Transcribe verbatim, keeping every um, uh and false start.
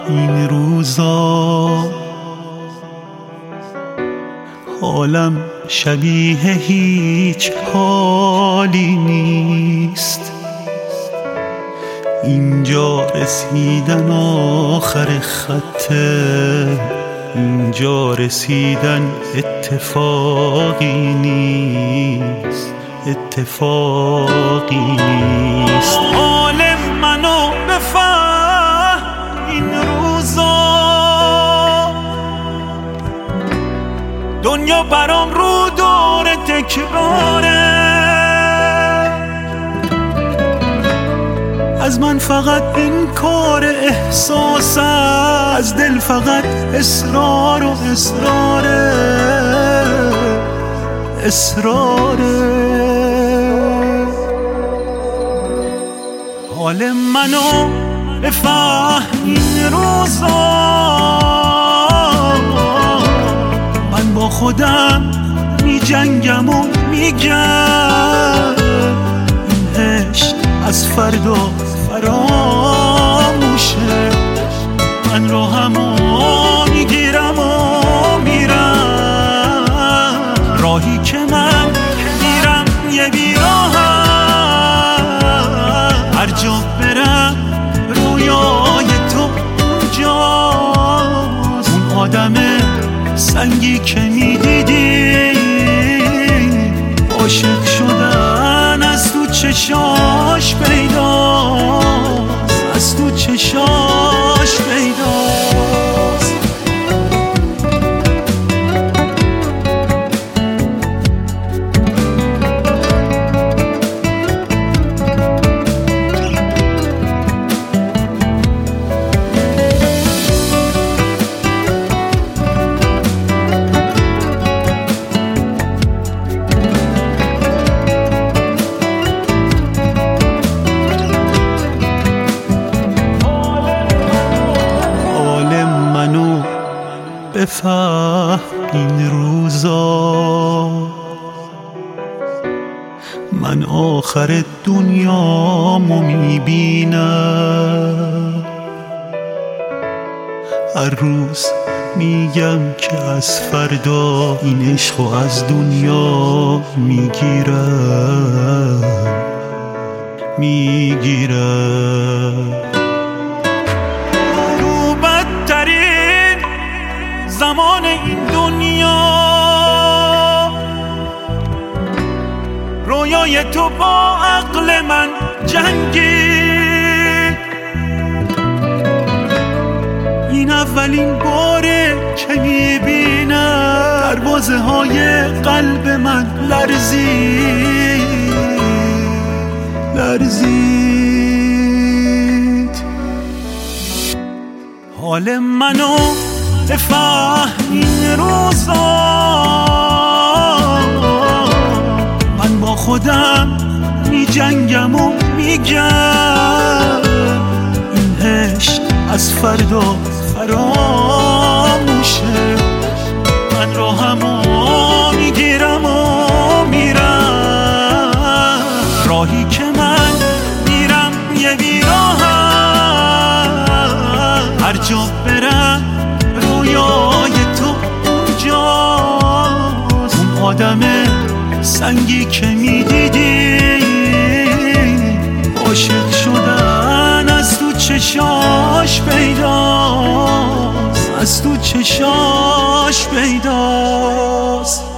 این روزا حالم شبیه هیچ حالی نیست. اینجا رسیدن آخر خطه، اینجا رسیدن اتفاقی نیست، اتفاقی نیست. حال منو بفهم این روزا، دنیا برام رو دور تکراره. از من فقط انکار احساس، از دل فقط اصرار و اصراره، اصراره. حال منو بفهم این روزا، من با خودم می جنگم و میگم این عشق از فردا فراموشه. من رو همو میگیرم و میرم، راهی که من میرم یه بیراهم. هر جا برم رویای تو اونجاست، اون آدم سنگی که میدیدی. عاشق شدن از تو چشاش پیداست، از تو چشاش پیداست. بفهم این روزا، من آخر دنیامو میبینم. هر روز میگم که از فردا این عشقو از دنیا میگیرم، میگیرم. زمان این دنیا رویای تو با عقل من جنگی. این اولین باره که میبینم دروازه های قلب من لرزید، لرزید. حال منو بفهم این روزا، من با خودم می جنگم و میگم این عشق از فردا فراموشه. من رو همو میگیرم و میرم، راهی که من میرم یه بیراهم. هر جا برم رویای تو اونجاست، اون آدم سنگی که میدیدی. عاشق شدن از تو چشاش پیداست، از تو چشاش پیداست.